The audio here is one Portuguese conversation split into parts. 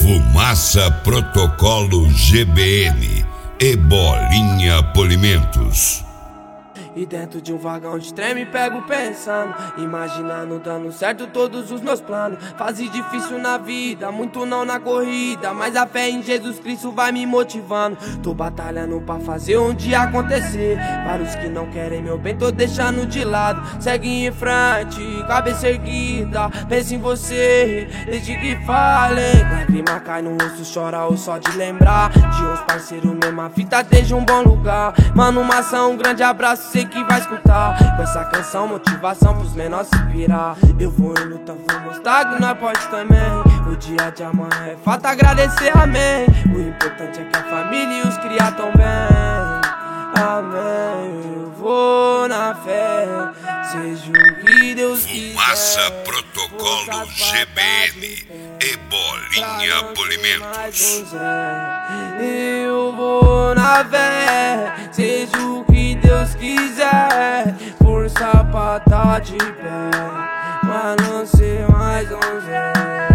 Fumaça Protocolo GBN e Bolinha Polimentos. E dentro de um vagão de trem me pego pensando, imaginando dando certo todos os meus planos. Fase difícil na vida, muito não na corrida, mas a fé em Jesus Cristo vai me motivando. Tô batalhando pra fazer um dia acontecer. Vários que não querem meu bem tô deixando de lado. Segue em frente, cabeça erguida, pensa em você, desde que falem. Lágrima cai no rosto, chora ou só de lembrar de uns parceiros, mesma fita, desde um bom lugar. Mano, maçã, um grande abraço, sei que vai escutar. Com essa canção, motivação pros menores se inspirar. Eu vou em luta, vou mostrar que nós pode também. O dia de amanhã é fato, agradecer, amém. O importante é que a família e os cria tão bem. Amém, eu vou na fé, seja o que Deus quiser. Fumaça Protocolo GBN e Bolinha Polimentos. Eu vou na fé, seja o que Deus quiser. Força pra tá de pé, mas não ser mais um Zé.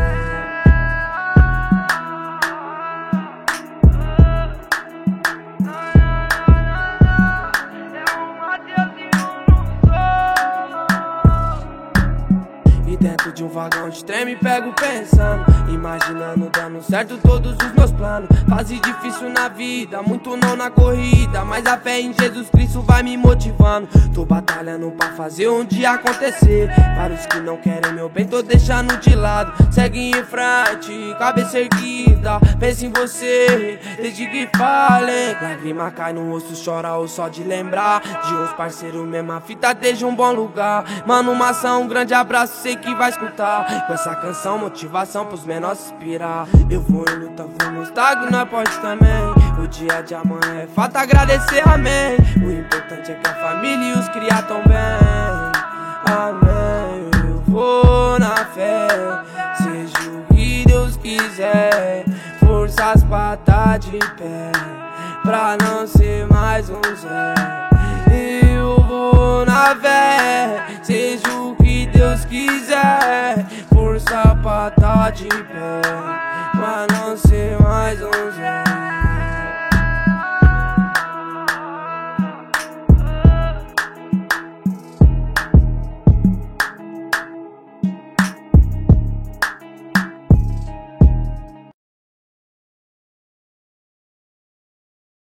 Dentro de um vagão de trem me pego pensando, imaginando dando certo todos os meus planos. Fase difícil na vida, muito não na corrida, mas a fé em Jesus Cristo vai me motivando. Tô batalhando pra fazer um dia acontecer. Vários que não querem meu bem tô deixando de lado. Segue em frente, cabeça erguida, pensa em você, desde que falem. Lágrima cai no rosto, chora ou só de lembrar de uns parceiros, mesma fita, desde um bom lugar. Mano, maçã, um grande abraço, sei que vai escutar. Com essa canção, motivação pros menores se inspirar. Eu vou em luta, vou mostrar que nós pode também. O dia de amanhã é fato, agradecer, amém. O importante é que a família e os cria tão bem. Amém, eu vou na fé, seja o que Deus quiser. Forças pra tá de pé, pra não ser mais um Zé. Eu vou na fé, seja o que Deus quiser. Força pra tá de pé,